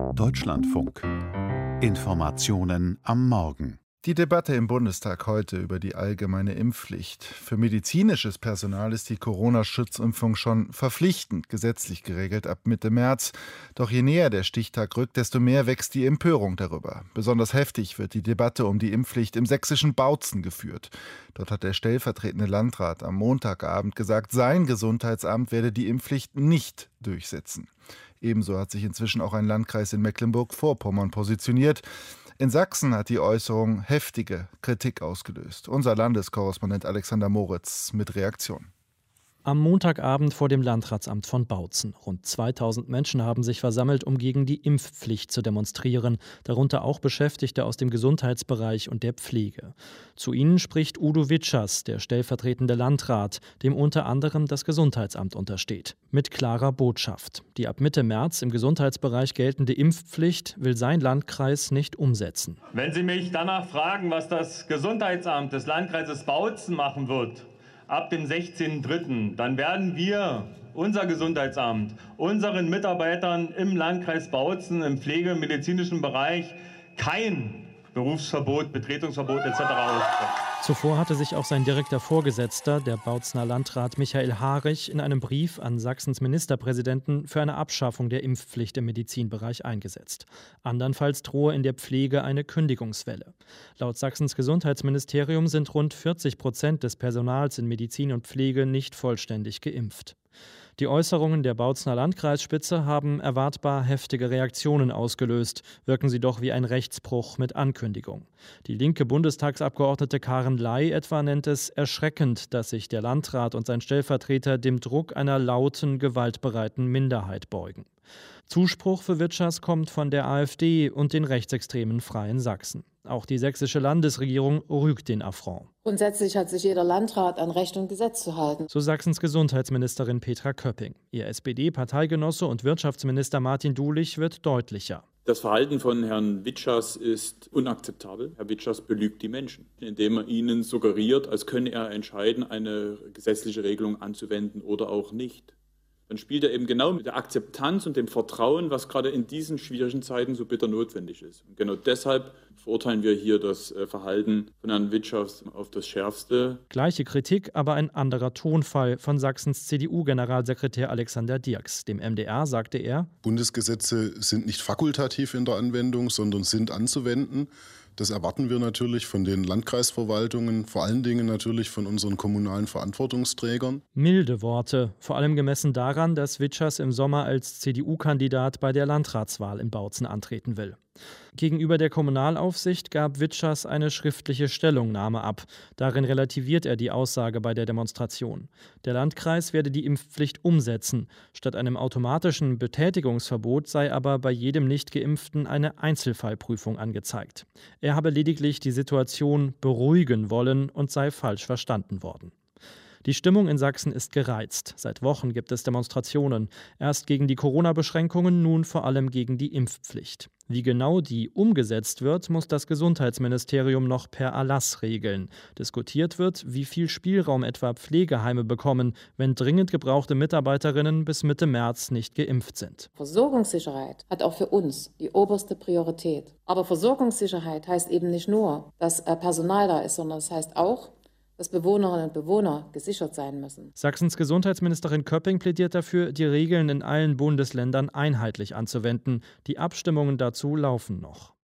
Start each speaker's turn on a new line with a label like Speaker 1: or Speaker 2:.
Speaker 1: Deutschlandfunk. Informationen am Morgen.
Speaker 2: Die Debatte im Bundestag heute über die allgemeine Impfpflicht. Für medizinisches Personal ist die Corona-Schutzimpfung schon verpflichtend gesetzlich geregelt ab Mitte März. Doch je näher der Stichtag rückt, desto mehr wächst die Empörung darüber. Besonders heftig wird die Debatte um die Impfpflicht im sächsischen Bautzen geführt. Dort hat der stellvertretende Landrat am Montagabend gesagt, sein Gesundheitsamt werde die Impfpflicht nicht durchsetzen. Ebenso hat sich inzwischen auch ein Landkreis in Mecklenburg-Vorpommern positioniert. In Sachsen hat die Äußerung heftige Kritik ausgelöst. Unser Landeskorrespondent Alexander Moritz mit Reaktion.
Speaker 3: Am Montagabend vor dem Landratsamt von Bautzen. Rund 2000 Menschen haben sich versammelt, um gegen die Impfpflicht zu demonstrieren, darunter auch Beschäftigte aus dem Gesundheitsbereich und der Pflege. Zu ihnen spricht Udo Witschers, der stellvertretende Landrat, dem unter anderem das Gesundheitsamt untersteht. Mit klarer Botschaft: Die ab Mitte März im Gesundheitsbereich geltende Impfpflicht will sein Landkreis nicht umsetzen.
Speaker 4: Wenn Sie mich danach fragen, was das Gesundheitsamt des Landkreises Bautzen machen wird, ab dem 16.03., dann werden wir, unser Gesundheitsamt, unseren Mitarbeitern im Landkreis Bautzen, im Pflege- und medizinischen Bereich kein Berufsverbot, Betretungsverbot etc. aussprechen.
Speaker 3: Zuvor hatte sich auch sein direkter Vorgesetzter, der Bautzener Landrat Michael Harich, in einem Brief an Sachsens Ministerpräsidenten für eine Abschaffung der Impfpflicht im Medizinbereich eingesetzt. Andernfalls drohe in der Pflege eine Kündigungswelle. Laut Sachsens Gesundheitsministerium sind rund 40% des Personals in Medizin und Pflege nicht vollständig geimpft. Die Äußerungen der Bautzener Landkreisspitze haben erwartbar heftige Reaktionen ausgelöst, wirken sie doch wie ein Rechtsbruch mit Ankündigung. Die linke Bundestagsabgeordnete Karen Ley etwa nennt es erschreckend, dass sich der Landrat und sein Stellvertreter dem Druck einer lauten, gewaltbereiten Minderheit beugen. Zuspruch für Witschers kommt von der AfD und den rechtsextremen Freien Sachsen. Auch die sächsische Landesregierung rügt den Affront.
Speaker 5: Grundsätzlich hat sich jeder Landrat an Recht und Gesetz zu halten.
Speaker 3: So Sachsens Gesundheitsministerin Petra Köpping. Ihr SPD-Parteigenosse und Wirtschaftsminister Martin Dulich wird deutlicher.
Speaker 6: Das Verhalten von Herrn Witschers ist unakzeptabel. Herr Witschers belügt die Menschen, indem er ihnen suggeriert, als könne er entscheiden, eine gesetzliche Regelung anzuwenden oder auch nicht. Dann spielt er eben genau mit der Akzeptanz und dem Vertrauen, was gerade in diesen schwierigen Zeiten so bitter notwendig ist. Und genau deshalb verurteilen wir hier das Verhalten von Herrn Witschers auf das Schärfste.
Speaker 3: Gleiche Kritik, aber ein anderer Tonfall von Sachsens CDU-Generalsekretär Alexander Dirks. Dem MDR sagte er:
Speaker 7: Bundesgesetze sind nicht fakultativ in der Anwendung, sondern sind anzuwenden. Das erwarten wir natürlich von den Landkreisverwaltungen, vor allen Dingen natürlich von unseren kommunalen Verantwortungsträgern.
Speaker 3: Milde Worte, vor allem gemessen daran, dass Witschers im Sommer als CDU-Kandidat bei der Landratswahl in Bautzen antreten will. Gegenüber der Kommunalaufsicht gab Witschers eine schriftliche Stellungnahme ab. Darin relativiert er die Aussage bei der Demonstration. Der Landkreis werde die Impfpflicht umsetzen. Statt einem automatischen Betätigungsverbot sei aber bei jedem Nicht-Geimpften eine Einzelfallprüfung angezeigt. Er habe lediglich die Situation beruhigen wollen und sei falsch verstanden worden. Die Stimmung in Sachsen ist gereizt. Seit Wochen gibt es Demonstrationen. Erst gegen die Corona-Beschränkungen, nun vor allem gegen die Impfpflicht. Wie genau die umgesetzt wird, muss das Gesundheitsministerium noch per Erlass regeln. Diskutiert wird, wie viel Spielraum etwa Pflegeheime bekommen, wenn dringend gebrauchte Mitarbeiterinnen bis Mitte März nicht geimpft sind.
Speaker 5: Versorgungssicherheit hat auch für uns die oberste Priorität. Aber Versorgungssicherheit heißt eben nicht nur, dass Personal da ist, sondern es heißt auch, dass Bewohnerinnen und Bewohner gesichert sein müssen.
Speaker 3: Sachsens Gesundheitsministerin Köpping plädiert dafür, die Regeln in allen Bundesländern einheitlich anzuwenden. Die Abstimmungen dazu laufen noch.